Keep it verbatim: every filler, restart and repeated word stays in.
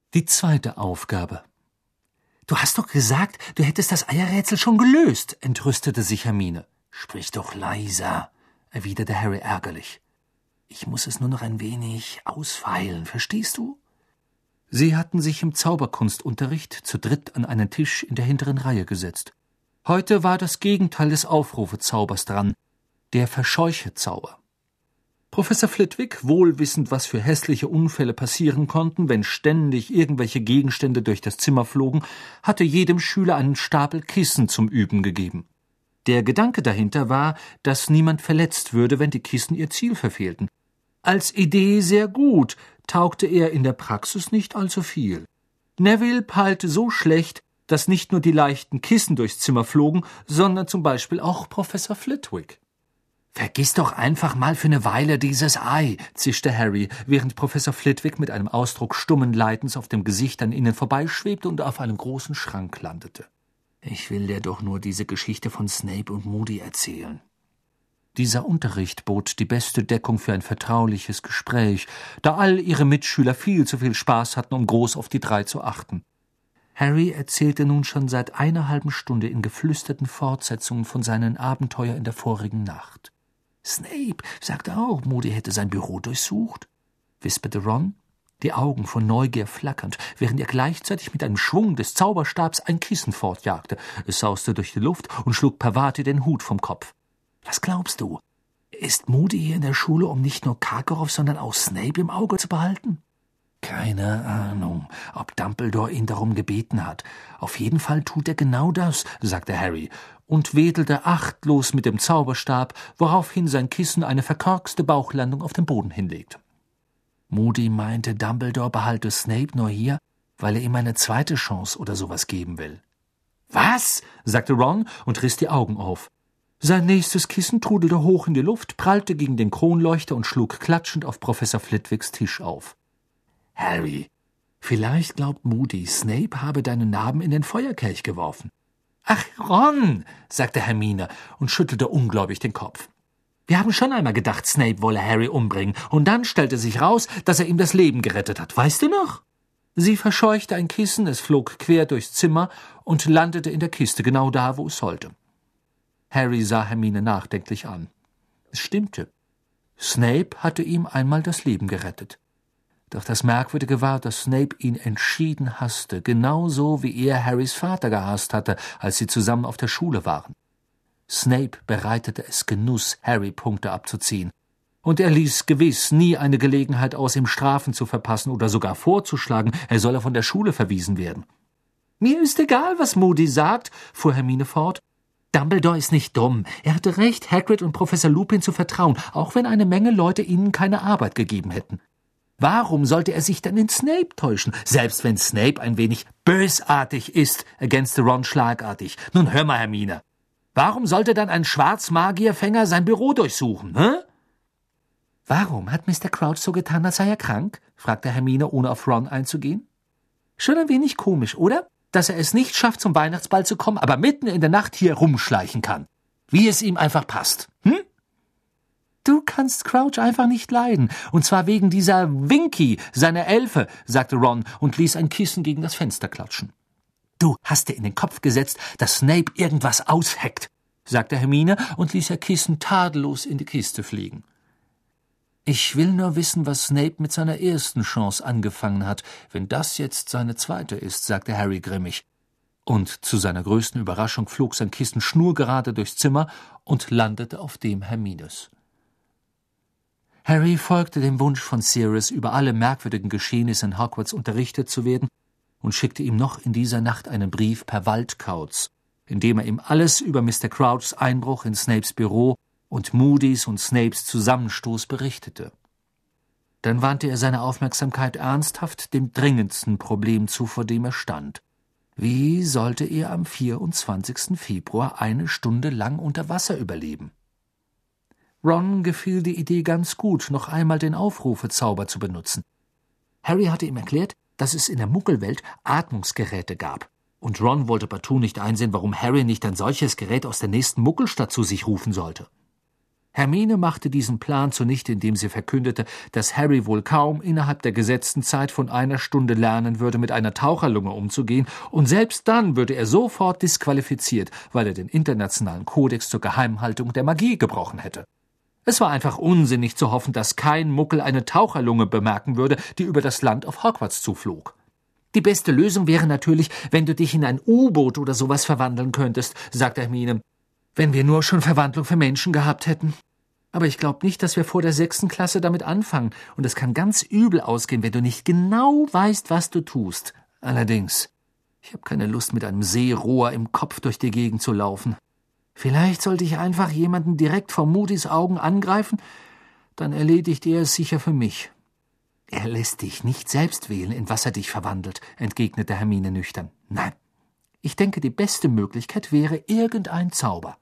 Die zweite Aufgabe. »Du hast doch gesagt, du hättest das Eierrätsel schon gelöst«, entrüstete sich Hermine. »Sprich doch leiser«, erwiderte Harry ärgerlich. »Ich muss es nur noch ein wenig ausfeilen, verstehst du?« Sie hatten sich im Zauberkunstunterricht zu dritt an einen Tisch in der hinteren Reihe gesetzt. Heute war das Gegenteil des Aufrufezaubers dran, der Verscheuchezauber. Professor Flitwick, wohl wissend, was für hässliche Unfälle passieren konnten, wenn ständig irgendwelche Gegenstände durch das Zimmer flogen, hatte jedem Schüler einen Stapel Kissen zum Üben gegeben. Der Gedanke dahinter war, dass niemand verletzt würde, wenn die Kissen ihr Ziel verfehlten. Als Idee sehr gut, taugte er in der Praxis nicht allzu viel. Neville peilte so schlecht, dass nicht nur die leichten Kissen durchs Zimmer flogen, sondern zum Beispiel auch Professor Flitwick. »Vergiss doch einfach mal für eine Weile dieses Ei«, zischte Harry, während Professor Flitwick mit einem Ausdruck stummen Leidens auf dem Gesicht an ihnen vorbeischwebte und auf einem großen Schrank landete. »Ich will dir doch nur diese Geschichte von Snape und Moody erzählen.« Dieser Unterricht bot die beste Deckung für ein vertrauliches Gespräch, da all ihre Mitschüler viel zu viel Spaß hatten, um groß auf die drei zu achten. Harry erzählte nun schon seit einer halben Stunde in geflüsterten Fortsetzungen von seinen Abenteuern in der vorigen Nacht. »Snape sagte auch, Moody hätte sein Büro durchsucht«, wisperte Ron, die Augen von Neugier flackernd, während er gleichzeitig mit einem Schwung des Zauberstabs ein Kissen fortjagte. Es sauste durch die Luft und schlug Parvati den Hut vom Kopf. »Was glaubst du? Ist Moody hier in der Schule, um nicht nur Karkaroff, sondern auch Snape im Auge zu behalten?« »Keine Ahnung, ob Dumbledore ihn darum gebeten hat. Auf jeden Fall tut er genau das«, sagte Harry und wedelte achtlos mit dem Zauberstab, woraufhin sein Kissen eine verkorkste Bauchlandung auf dem Boden hinlegte. Moody meinte, Dumbledore behalte Snape nur hier, weil er ihm eine zweite Chance oder sowas geben will. »Was?« sagte Ron und riss die Augen auf. Sein nächstes Kissen trudelte hoch in die Luft, prallte gegen den Kronleuchter und schlug klatschend auf Professor Flitwicks Tisch auf. »Harry, vielleicht glaubt Moody, Snape habe deinen Namen in den Feuerkelch geworfen.« »Ach, Ron«, sagte Hermine und schüttelte ungläubig den Kopf. »Wir haben schon einmal gedacht, Snape wolle Harry umbringen, und dann stellte sich raus, dass er ihm das Leben gerettet hat. Weißt du noch?« Sie verscheuchte ein Kissen, es flog quer durchs Zimmer und landete in der Kiste, genau da, wo es sollte. Harry sah Hermine nachdenklich an. Es stimmte. Snape hatte ihm einmal das Leben gerettet. Doch das Merkwürdige war, dass Snape ihn entschieden hasste, genauso wie er Harrys Vater gehasst hatte, als sie zusammen auf der Schule waren. Snape bereitete es Genuss, Harry Punkte abzuziehen. Und er ließ gewiss nie eine Gelegenheit aus, ihm Strafen zu verpassen oder sogar vorzuschlagen, er solle von der Schule verwiesen werden. »Mir ist egal, was Moody sagt«, fuhr Hermine fort. »Dumbledore ist nicht dumm. Er hatte recht, Hagrid und Professor Lupin zu vertrauen, auch wenn eine Menge Leute ihnen keine Arbeit gegeben hätten. Warum sollte er sich dann in Snape täuschen, selbst wenn Snape ein wenig bösartig ist«, ergänzte Ron schlagartig. »Nun hör mal, Hermine. Warum sollte dann ein Schwarzmagierfänger sein Büro durchsuchen, hä?« »Warum hat Mister Crouch so getan, als sei er krank?« fragte Hermine, ohne auf Ron einzugehen. »Schon ein wenig komisch, oder? Dass er es nicht schafft, zum Weihnachtsball zu kommen, aber mitten in der Nacht hier rumschleichen kann. Wie es ihm einfach passt, hm?« »Du kannst Crouch einfach nicht leiden, und zwar wegen dieser Winky, seiner Elfe«, sagte Ron und ließ ein Kissen gegen das Fenster klatschen. »Du hast dir in den Kopf gesetzt, dass Snape irgendwas ausheckt«, sagte Hermine und ließ ihr Kissen tadellos in die Kiste fliegen. »Ich will nur wissen, was Snape mit seiner ersten Chance angefangen hat, wenn das jetzt seine zweite ist«, sagte Harry grimmig. Und zu seiner größten Überraschung flog sein Kissen schnurgerade durchs Zimmer und landete auf dem Hermines. Harry folgte dem Wunsch von Sirius, über alle merkwürdigen Geschehnisse in Hogwarts unterrichtet zu werden, und schickte ihm noch in dieser Nacht einen Brief per Waldkauz, in dem er ihm alles über Mister Crouchs Einbruch in Snapes Büro und Moody's und Snapes Zusammenstoß berichtete. Dann wandte er seine Aufmerksamkeit ernsthaft dem dringendsten Problem zu, vor dem er stand. Wie sollte er am vierundzwanzigsten Februar eine Stunde lang unter Wasser überleben? Ron gefiel die Idee ganz gut, noch einmal den Aufrufezauber zu benutzen. Harry hatte ihm erklärt, dass es in der Muggelwelt Atmungsgeräte gab. Und Ron wollte partout nicht einsehen, warum Harry nicht ein solches Gerät aus der nächsten Muggelstadt zu sich rufen sollte. Hermine machte diesen Plan zunichte, indem sie verkündete, dass Harry wohl kaum innerhalb der gesetzten Zeit von einer Stunde lernen würde, mit einer Taucherlunge umzugehen, und selbst dann würde er sofort disqualifiziert, weil er den internationalen Kodex zur Geheimhaltung der Magie gebrochen hätte. Es war einfach unsinnig zu hoffen, dass kein Muggel eine Taucherlunge bemerken würde, die über das Land auf Hogwarts zuflog. »Die beste Lösung wäre natürlich, wenn du dich in ein U-Boot oder sowas verwandeln könntest«, sagte Hermine. »Wenn wir nur schon Verwandlung für Menschen gehabt hätten. Aber ich glaube nicht, dass wir vor der sechsten Klasse damit anfangen, und es kann ganz übel ausgehen, wenn du nicht genau weißt, was du tust. Allerdings, ich habe keine Lust, mit einem Seerohr im Kopf durch die Gegend zu laufen. Vielleicht sollte ich einfach jemanden direkt vor Moody's Augen angreifen, dann erledigt er es sicher für mich.« »Er lässt dich nicht selbst wählen, in was er dich verwandelt«, entgegnete Hermine nüchtern. »Nein, ich denke, die beste Möglichkeit wäre irgendein Zauber.